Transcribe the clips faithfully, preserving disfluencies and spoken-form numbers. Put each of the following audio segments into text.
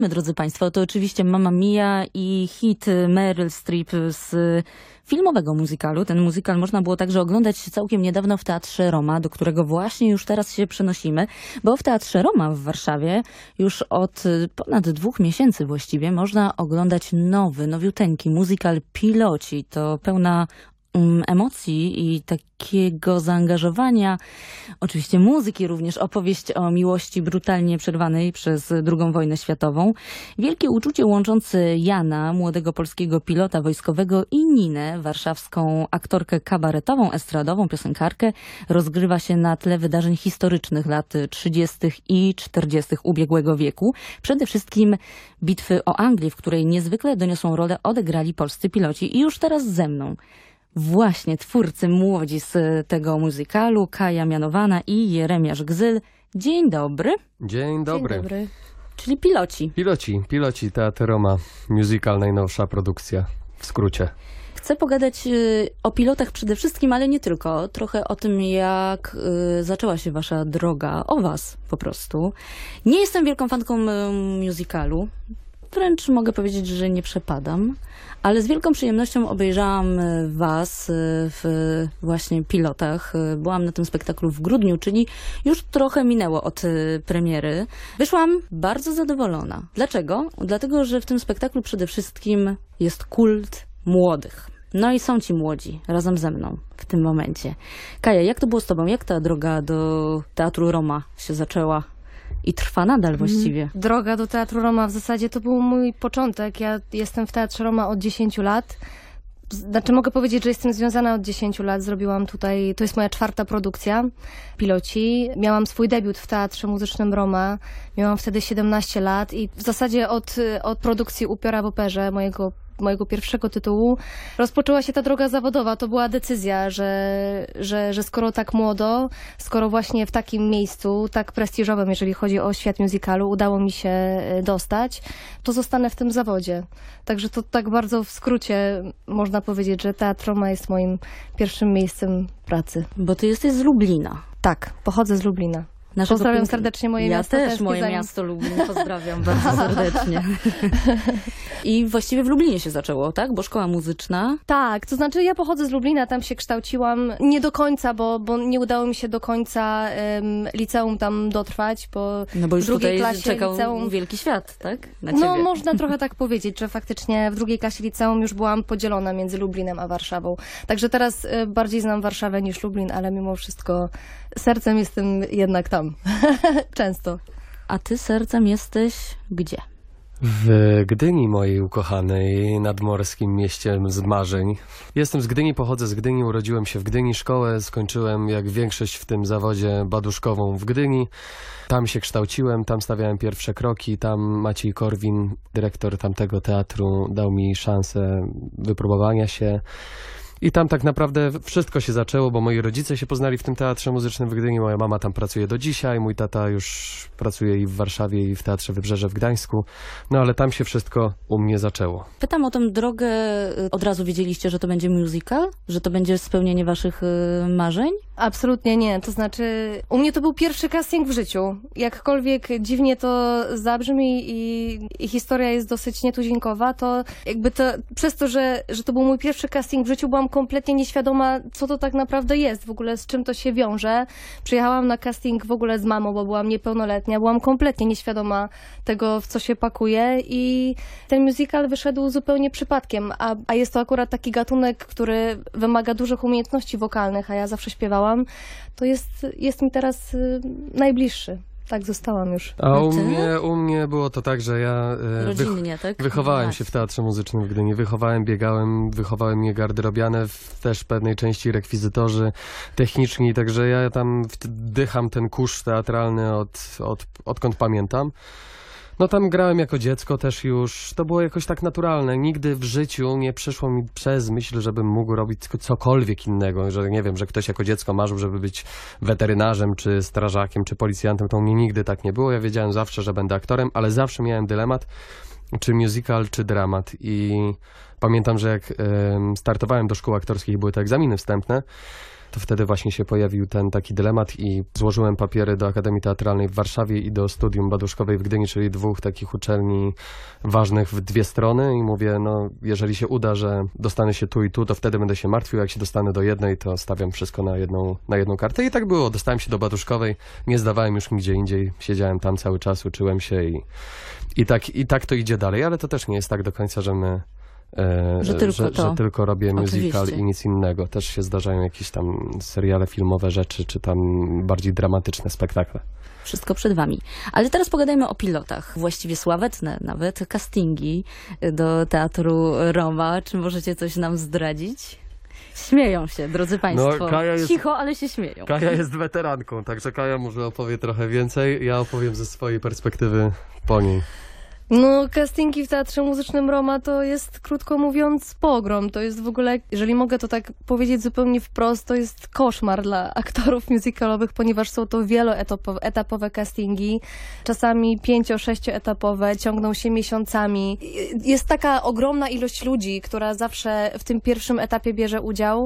My, drodzy Państwo, to oczywiście Mamma Mia i hit Meryl Streep z filmowego muzykalu. Ten muzykal można było także oglądać całkiem niedawno w Teatrze Roma, do którego właśnie już teraz się przenosimy, bo w Teatrze Roma w Warszawie już od ponad dwóch miesięcy właściwie można oglądać nowy, nowiuteńki muzykal Piloci. To pełna um, emocji i takiego zaangażowania, oczywiście muzyki również, opowieść o miłości brutalnie przerwanej przez drugą wojnę światową. Wielkie uczucie łączące Jana, młodego polskiego pilota wojskowego, i Ninę, warszawską aktorkę kabaretową, estradową, piosenkarkę, rozgrywa się na tle wydarzeń historycznych lat trzydziestych i czterdziestych ubiegłego wieku. Przede wszystkim bitwy o Anglię, w której niezwykle doniosłą rolę odegrali polscy piloci. I już teraz ze mną właśnie twórcy młodzi z tego muzykalu, Kaja Mianowana i Jeremiasz Gzyl. Dzień dobry. Dzień dobry. Dzień dobry. Czyli piloci. Piloci, piloci Teatr Roma, musical, najnowsza produkcja, w skrócie. Chcę pogadać y, o pilotach przede wszystkim, ale nie tylko. Trochę o tym, jak y, zaczęła się wasza droga, o was po prostu. Nie jestem wielką fanką y, musicalu. Wręcz mogę powiedzieć, że nie przepadam, ale z wielką przyjemnością obejrzałam was w właśnie Pilotach. Byłam na tym spektaklu w grudniu, czyli już trochę minęło od premiery. Wyszłam bardzo zadowolona. Dlaczego? Dlatego, że w tym spektaklu przede wszystkim jest kult młodych. No i są ci młodzi razem ze mną w tym momencie. Kaja, jak to było z tobą? Jak ta droga do Teatru Roma się zaczęła? I trwa nadal właściwie. Droga do Teatru Roma w zasadzie to był mój początek. Ja jestem w Teatrze Roma od dziesięciu lat. Znaczy mogę powiedzieć, że jestem związana od dziesięciu lat. Zrobiłam tutaj, to jest moja czwarta produkcja, Piloci. Miałam swój debiut w Teatrze Muzycznym Roma. Miałam wtedy siedemnaście lat i w zasadzie od, od produkcji Upiora w operze, mojego mojego pierwszego tytułu, rozpoczęła się ta droga zawodowa. To była decyzja, że, że, że skoro tak młodo, skoro właśnie w takim miejscu, tak prestiżowym, jeżeli chodzi o świat musicalu, udało mi się dostać, to zostanę w tym zawodzie. Także to tak bardzo w skrócie można powiedzieć, że Teatr Roma jest moim pierwszym miejscem pracy. Bo ty jesteś z Lublina. Tak, pochodzę z Lublina. Naszego Pozdrawiam pięk... serdecznie moje ja miasto. Ja też moje zanim... miasto Lublin pozdrawiam bardzo serdecznie. I właściwie w Lublinie się zaczęło, tak? Bo szkoła muzyczna. Tak, to znaczy ja pochodzę z Lublina, tam się kształciłam. Nie do końca, bo, bo nie udało mi się do końca um, liceum tam dotrwać, bo, no bo już w drugiej tutaj klasie czekał liceum... wielki świat, tak? Na no ciebie. można trochę tak powiedzieć, że faktycznie w drugiej klasie liceum już byłam podzielona między Lublinem a Warszawą. Także teraz y, bardziej znam Warszawę niż Lublin, ale mimo wszystko sercem jestem jednak tam. Często. A ty sercem jesteś gdzie? W Gdyni, mojej ukochanej, nadmorskim mieście z marzeń. Jestem z Gdyni, pochodzę z Gdyni, urodziłem się w Gdyni, szkołę skończyłem jak większość w tym zawodzie baduszkową w Gdyni. Tam się kształciłem, tam stawiałem pierwsze kroki, tam Maciej Korwin, dyrektor tamtego teatru, dał mi szansę wypróbowania się. I tam tak naprawdę wszystko się zaczęło, bo moi rodzice się poznali w tym Teatrze Muzycznym w Gdyni. Moja mama tam pracuje do dzisiaj, mój tata już pracuje i w Warszawie, i w Teatrze Wybrzeże w Gdańsku. No ale tam się wszystko u mnie zaczęło. Pytam o tę drogę. Od razu wiedzieliście, że to będzie musical? Że to będzie spełnienie waszych marzeń? Absolutnie nie. To znaczy, u mnie to był pierwszy casting w życiu. Jakkolwiek dziwnie to zabrzmi i, i historia jest dosyć nietuzinkowa, to jakby to, przez to, że, że to był mój pierwszy casting w życiu, byłam kompletnie nieświadoma, co to tak naprawdę jest, w ogóle z czym to się wiąże. Przyjechałam na casting w ogóle z mamą, bo byłam niepełnoletnia, byłam kompletnie nieświadoma tego, w co się pakuje, i ten musical wyszedł zupełnie przypadkiem, a, a jest to akurat taki gatunek, który wymaga dużych umiejętności wokalnych, a ja zawsze śpiewałam, to jest, jest mi teraz y, najbliższy. Tak, zostałam już. A u mnie, u mnie było to tak, że ja e, Rodzinnie, wych tak? wychowałem Właśnie. się w Teatrze Muzycznym w Gdyni. Wychowałem, biegałem, wychowałem mnie garderobiane, w też pewnej części rekwizytorzy techniczni, także ja tam wdycham ten kurz teatralny od, od, odkąd pamiętam. No tam grałem jako dziecko też już, to było jakoś tak naturalne. Nigdy w życiu nie przyszło mi przez myśl, żebym mógł robić cokolwiek innego, że nie wiem, że ktoś jako dziecko marzył, żeby być weterynarzem, czy strażakiem, czy policjantem. To u mnie nigdy tak nie było. Ja wiedziałem zawsze, że będę aktorem, ale zawsze miałem dylemat, czy musical, czy dramat. I pamiętam, że jak y, startowałem do szkół aktorskich i były to egzaminy wstępne, to wtedy właśnie się pojawił ten taki dylemat i złożyłem papiery do Akademii Teatralnej w Warszawie i do Studium Baduszkowej w Gdyni, czyli dwóch takich uczelni ważnych w dwie strony i mówię, no jeżeli się uda, że dostanę się tu i tu, to wtedy będę się martwił, jak się dostanę do jednej, to stawiam wszystko na jedną, na jedną kartę i tak było. Dostałem się do Baduszkowej, nie zdawałem już nigdzie indziej, siedziałem tam cały czas, uczyłem się i, i, tak, i tak to idzie dalej, ale to też nie jest tak do końca, że my E, Że tylko że, to. że tylko robię musical Oczywiście. i nic innego. Też się zdarzają jakieś tam seriale filmowe rzeczy, czy tam bardziej dramatyczne spektakle. Wszystko przed wami. Ale teraz pogadajmy o pilotach. Właściwie sławetne nawet castingi do Teatru Roma. Czy możecie coś nam zdradzić? Śmieją się, drodzy państwo. No, Kaja jest- Cicho, ale się śmieją. Kaja jest weteranką, także Kaja może opowie trochę więcej. Ja opowiem ze swojej perspektywy po niej. No, castingi w Teatrze Muzycznym Roma to jest, krótko mówiąc, pogrom. To jest w ogóle, jeżeli mogę to tak powiedzieć zupełnie wprost, to jest koszmar dla aktorów musicalowych, ponieważ są to wieloetapowe castingi, czasami pięcio-, sześcioetapowe, ciągną się miesiącami. Jest taka ogromna ilość ludzi, która zawsze w tym pierwszym etapie bierze udział,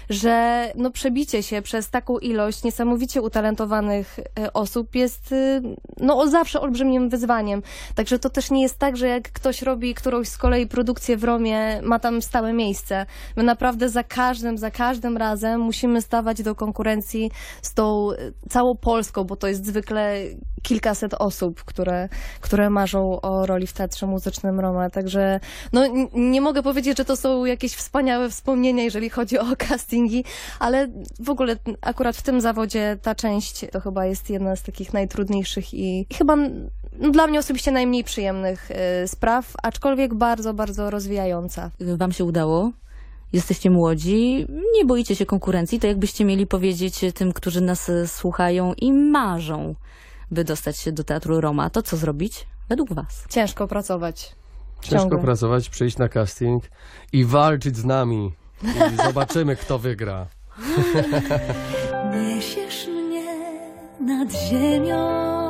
że no, przebicie się przez taką ilość niesamowicie utalentowanych e, osób jest e, no, zawsze olbrzymim wyzwaniem. Także to też nie jest tak, że jak ktoś robi którąś z kolei produkcję w Romie, ma tam stałe miejsce. My naprawdę za każdym, za każdym razem musimy stawać do konkurencji z tą e, całą Polską, bo to jest zwykle kilkaset osób, które, które marzą o roli w Teatrze Muzycznym Roma. Także no, n- nie mogę powiedzieć, że to są jakieś wspaniałe wspomnienia, jeżeli chodzi o castingi, ale w ogóle akurat w tym zawodzie ta część to chyba jest jedna z takich najtrudniejszych i, i chyba no, dla mnie osobiście najmniej przyjemnych y, spraw, aczkolwiek bardzo, bardzo rozwijająca. Wam się udało? Jesteście młodzi, nie boicie się konkurencji, to jakbyście mieli powiedzieć tym, którzy nas e, słuchają i marzą, by dostać się do Teatru Roma, to co zrobić według was? Ciężko pracować. Ciężko Ciągle. pracować, przyjść na casting i walczyć z nami. I zobaczymy, kto wygra. Niesiesz mnie nad ziemią.